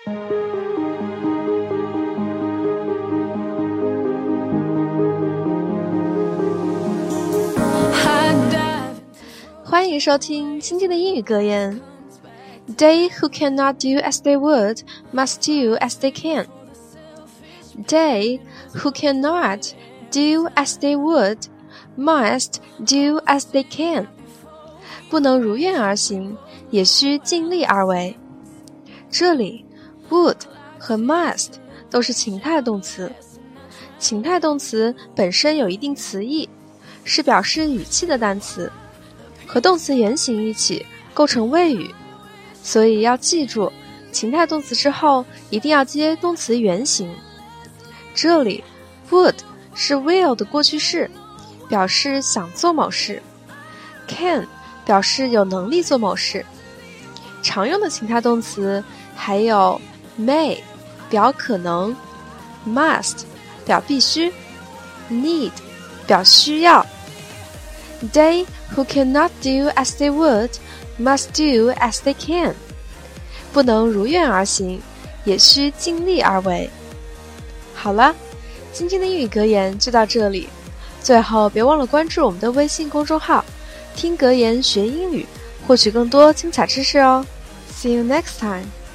欢迎收听今天的英语格言。They who cannot do as they would must do as they can. They who cannot do as they would must do as they can. 不能如愿而行，也需尽力而为。这里 would 和 must 都是情态动词。情态动词本身有一定词义，是表示语气的单词，和动词原形一起构成谓语，所以要记住，情态动词之后一定要接动词原形。这里 would 是 will 的过去式，表示想做某事。can 表示有能力做某事。常用的情态动词还有 may 表可能， must 表必须， need 表需要。They who cannot do as they would must do as they can. 不能如愿而行，也需尽力而为。好了，今天的英语格言就到这里。最后别忘了关注我们的微信公众号，听格言学英语，获取更多精彩知识哦。See you next time.